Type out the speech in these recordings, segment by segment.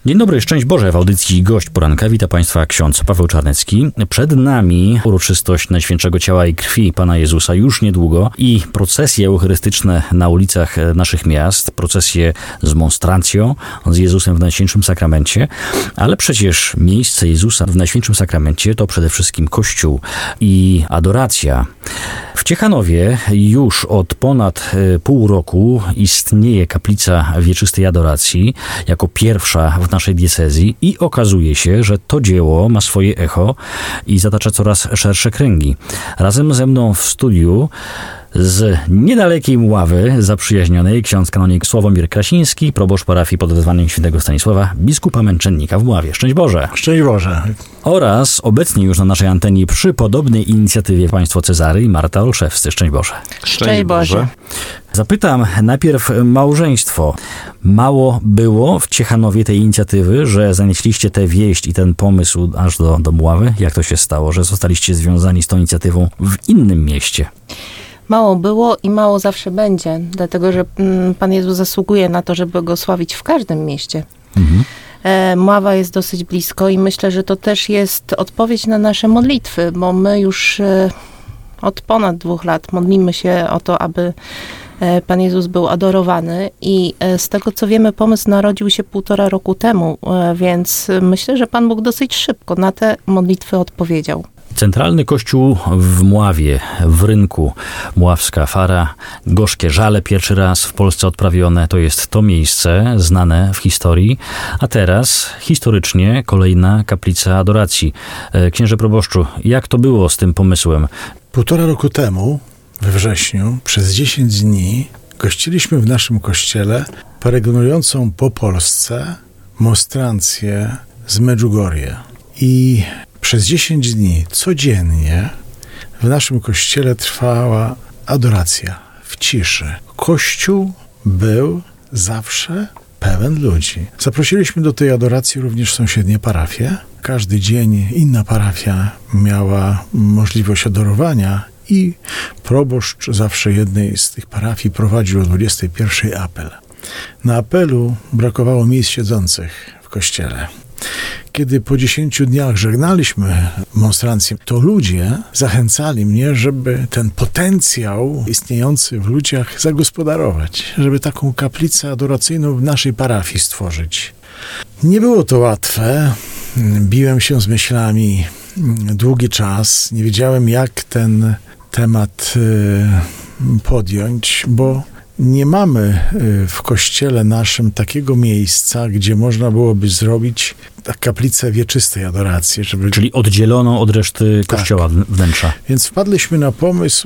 Dzień dobry, szczęść Boże, w audycji Gość Poranka wita Państwa ksiądz Paweł Czarnecki. Przed nami uroczystość Najświętszego Ciała i Krwi Pana Jezusa już niedługo i procesje eucharystyczne na ulicach naszych miast, procesje z monstrancją, z Jezusem w Najświętszym Sakramencie, ale przecież miejsce Jezusa w Najświętszym Sakramencie to przede wszystkim Kościół i adoracja. W Ciechanowie już od ponad pół roku istnieje kaplica wieczystej adoracji jako pierwsza w naszej diecezji i okazuje się, że to dzieło ma swoje echo i zatacza coraz szersze kręgi. Razem ze mną w studiu z niedalekiej Mławy zaprzyjaźnionej ksiądz kanonik Sławomir Krasiński, proboszcz parafii pod wezwaniem świętego Stanisława, biskupa męczennika w Mławie. Szczęść Boże! Szczęść Boże! Oraz obecnie już na naszej antenie przy podobnej inicjatywie państwo Cezary i Marta Olszewscy. Szczęść Boże! Szczęść Boże! Zapytam najpierw małżeństwo. Mało było w Ciechanowie tej inicjatywy, że zanieśliście tę wieść i ten pomysł aż do Mławy? Jak to się stało, że zostaliście związani z tą inicjatywą w innym mieście? Mało było i mało zawsze będzie, dlatego że Pan Jezus zasługuje na to, żeby go sławić w każdym mieście. Mława jest dosyć blisko i myślę, że to też jest odpowiedź na nasze modlitwy, bo my już od ponad 2 lat modlimy się o to, aby Pan Jezus był adorowany i z tego co wiemy, pomysł narodził się 1,5 roku temu, więc myślę, że Pan Bóg dosyć szybko na te modlitwy odpowiedział. Centralny kościół w Mławie, w Rynku, Mławska Fara, Gorzkie Żale pierwszy raz w Polsce odprawione, to jest to miejsce znane w historii, a teraz historycznie kolejna kaplica adoracji. Księże proboszczu, jak to było z tym pomysłem? 1,5 roku temu, we wrześniu, przez 10 dni gościliśmy w naszym kościele peregrynującą po Polsce monstrancję z Medjugorje i przez 10 dni codziennie w naszym kościele trwała adoracja w ciszy. Kościół był zawsze pełen ludzi. Zaprosiliśmy do tej adoracji również sąsiednie parafie. Każdy dzień inna parafia miała możliwość adorowania i proboszcz zawsze jednej z tych parafii prowadził o 21 apel. Na apelu brakowało miejsc siedzących w kościele. Kiedy po 10 dniach żegnaliśmy monstrancję, to ludzie zachęcali mnie, żeby ten potencjał istniejący w ludziach zagospodarować, żeby taką kaplicę adoracyjną w naszej parafii stworzyć. Nie było to łatwe. Biłem się z myślami długi czas. Nie wiedziałem, jak ten temat podjąć, bo nie mamy w kościele naszym takiego miejsca, gdzie można byłoby zrobić kaplicę wieczystej adoracji. Czyli oddzieloną od reszty kościoła wnętrza. Więc wpadliśmy na pomysł,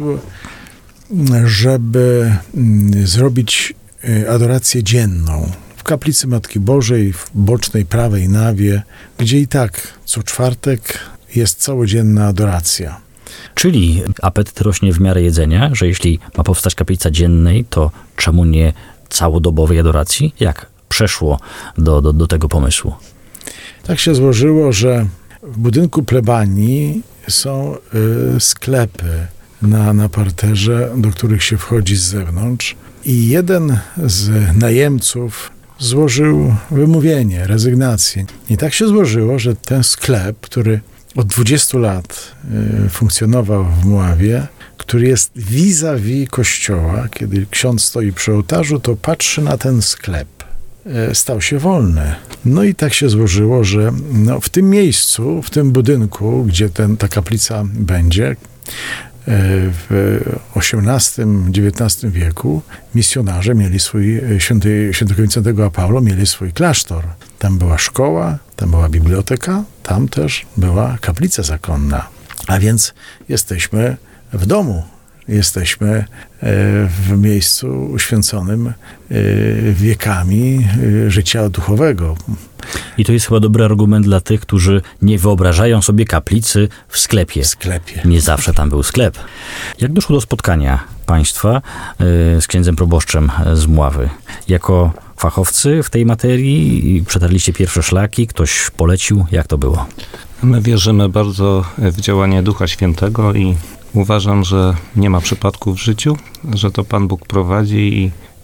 żeby zrobić adorację dzienną w kaplicy Matki Bożej, w bocznej prawej nawie, gdzie i tak co czwartek jest całodzienna adoracja. Czyli apetyt rośnie w miarę jedzenia, że jeśli ma powstać kaplica dziennej, to czemu nie całodobowej adoracji? Jak przeszło do tego pomysłu? Tak się złożyło, że w budynku plebanii są sklepy na parterze, do których się wchodzi z zewnątrz i jeden z najemców złożył wymówienie, rezygnację. I tak się złożyło, że ten sklep, który od 20 lat funkcjonował w Mławie, który jest vis-a-vis kościoła. Kiedy ksiądz stoi przy ołtarzu, to patrzy na ten sklep. Stał się wolny. No i tak się złożyło, że w tym miejscu, w tym budynku, gdzie ta kaplica będzie, w XVIII-XIX wieku misjonarze mieli świętego Wincentego Paulo mieli swój klasztor. Tam była szkoła, tam była biblioteka, tam też była kaplica zakonna. A więc jesteśmy w domu. Jesteśmy w miejscu uświęconym wiekami życia duchowego. I to jest chyba dobry argument dla tych, którzy nie wyobrażają sobie kaplicy w sklepie. W sklepie. Nie zawsze tam był sklep. Jak doszło do spotkania państwa z księdzem proboszczem z Mławy? Jako fachowcy w tej materii przetarliście pierwsze szlaki? Ktoś polecił? Jak to było? My wierzymy bardzo w działanie Ducha Świętego i uważam, że nie ma przypadku w życiu, że to Pan Bóg prowadzi i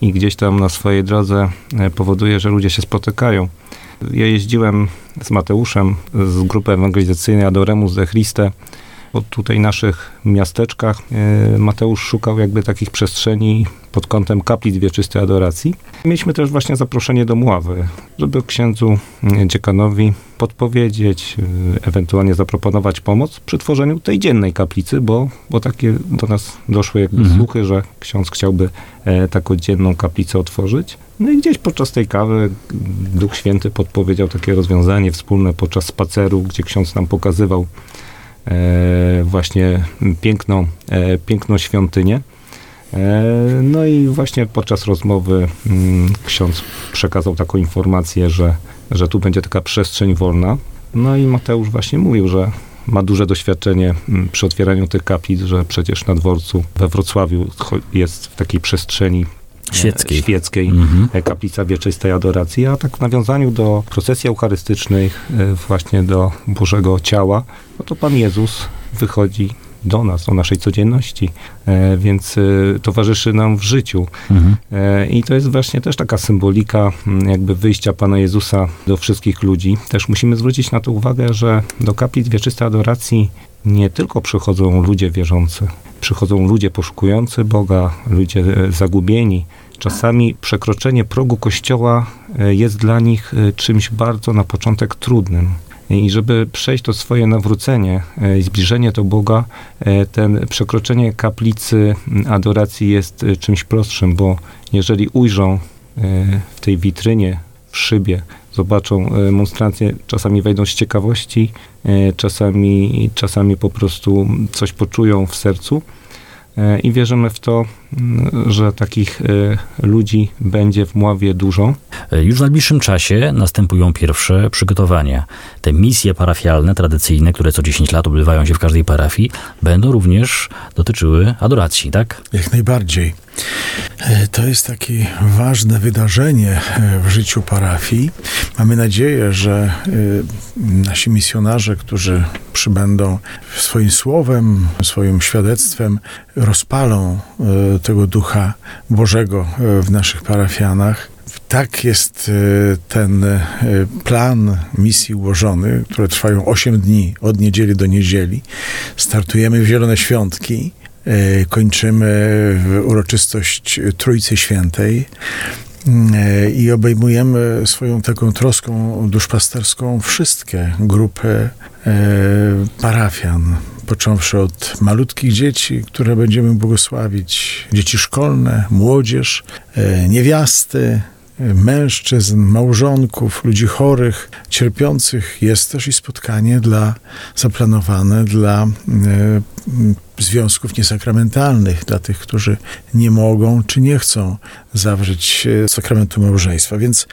i gdzieś tam na swojej drodze powoduje, że ludzie się spotykają. Ja jeździłem z Mateuszem z grupy ewangelizacyjnej Adoremus de Christe po tutaj naszych miasteczkach. Mateusz szukał jakby takich przestrzeni pod kątem kaplic wieczystej adoracji. Mieliśmy też właśnie zaproszenie do Mławy, żeby księdzu dziekanowi podpowiedzieć, ewentualnie zaproponować pomoc przy tworzeniu tej dziennej kaplicy, bo takie do nas doszły jakby słuchy, że ksiądz chciałby taką dzienną kaplicę otworzyć. No i gdzieś podczas tej kawy Duch Święty podpowiedział takie rozwiązanie wspólne podczas spaceru, gdzie ksiądz nam pokazywał właśnie piękną świątynię. No i właśnie podczas rozmowy ksiądz przekazał taką informację, że tu będzie taka przestrzeń wolna. No i Mateusz właśnie mówił, że ma duże doświadczenie przy otwieraniu tych kaplic, że przecież na dworcu we Wrocławiu jest w takiej przestrzeni świeckiej kaplica wieczystej adoracji, a tak w nawiązaniu do procesji eucharystycznych, właśnie do Bożego Ciała, no to Pan Jezus wychodzi do nas, do naszej codzienności, więc towarzyszy nam w życiu. I to jest właśnie też taka symbolika jakby wyjścia Pana Jezusa do wszystkich ludzi. Też musimy zwrócić na to uwagę, że do kaplic wieczystej adoracji nie tylko przychodzą ludzie wierzący, przychodzą ludzie poszukujący Boga, ludzie zagubieni. Czasami przekroczenie progu kościoła jest dla nich czymś bardzo na początek trudnym. I żeby przejść to swoje nawrócenie i zbliżenie do Boga, przekroczenie kaplicy adoracji jest czymś prostszym, bo jeżeli ujrzą w tej witrynie, w szybie, zobaczą monstrancję, czasami wejdą z ciekawości, czasami po prostu coś poczują w sercu. I wierzymy w to, że takich ludzi będzie w Mławie dużo. Już w najbliższym czasie następują pierwsze przygotowania. Te misje parafialne, tradycyjne, które co 10 lat odbywają się w każdej parafii, będą również dotyczyły adoracji, tak? Jak najbardziej. To jest takie ważne wydarzenie w życiu parafii. Mamy nadzieję, że nasi misjonarze, którzy przybędą swoim słowem, swoim świadectwem, rozpalą tego Ducha Bożego w naszych parafianach. Tak jest ten plan misji ułożony, które trwają 8 dni, od niedzieli do niedzieli. Startujemy w Zielone Świątki, kończymy uroczystość Trójcy Świętej i obejmujemy swoją taką troską duszpasterską wszystkie grupy parafian, począwszy od malutkich dzieci, które będziemy błogosławić, dzieci szkolne, młodzież, niewiasty, mężczyzn, małżonków, ludzi chorych, cierpiących. Jest też i spotkanie zaplanowane dla związków niesakramentalnych, dla tych, którzy nie mogą czy nie chcą zawrzeć sakramentu małżeństwa. Więc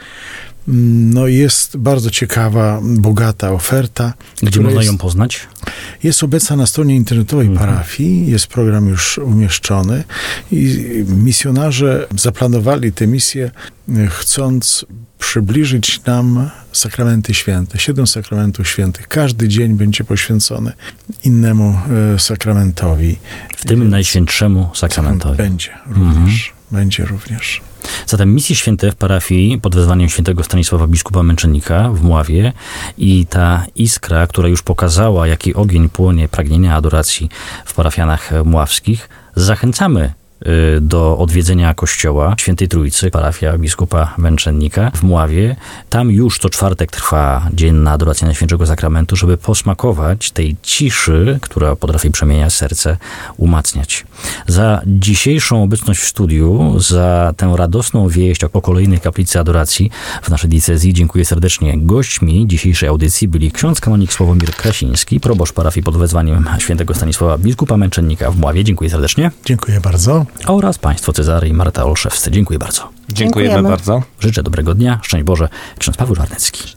jest bardzo ciekawa, bogata oferta. Gdzie można ją poznać? Jest obecna na stronie internetowej parafii, jest program już umieszczony i misjonarze zaplanowali tę misję, chcąc przybliżyć nam sakramenty święte, 7 sakramentów świętych. Każdy dzień będzie poświęcony innemu sakramentowi. W tym Najświętszemu sakramentowi. Będzie również. Zatem misje święte w parafii pod wezwaniem świętego Stanisława biskupa Męczennika w Mławie i ta iskra, która już pokazała, jaki ogień płonie pragnienia adoracji w parafianach mławskich, zachęcamy do odwiedzenia kościoła Świętej Trójcy, parafia biskupa Męczennika w Mławie. Tam już co czwartek trwa dzienna adoracja Najświętszego Sakramentu, żeby posmakować tej ciszy, która potrafi przemieniać serce, umacniać. Za dzisiejszą obecność w studiu, za tę radosną wieść o kolejnej kaplicy adoracji w naszej diecezji dziękuję serdecznie. Gośćmi dzisiejszej audycji byli ksiądz kanonik Sławomir Krasiński, proboszcz parafii pod wezwaniem świętego Stanisława biskupa Męczennika w Mławie. Dziękuję serdecznie. Dziękuję bardzo. Oraz państwo Cezary i Marta Olszewscy. Dziękuję bardzo. Dziękujemy bardzo. Życzę dobrego dnia. Szczęść Boże. Ksiądz Paweł Czarnecki.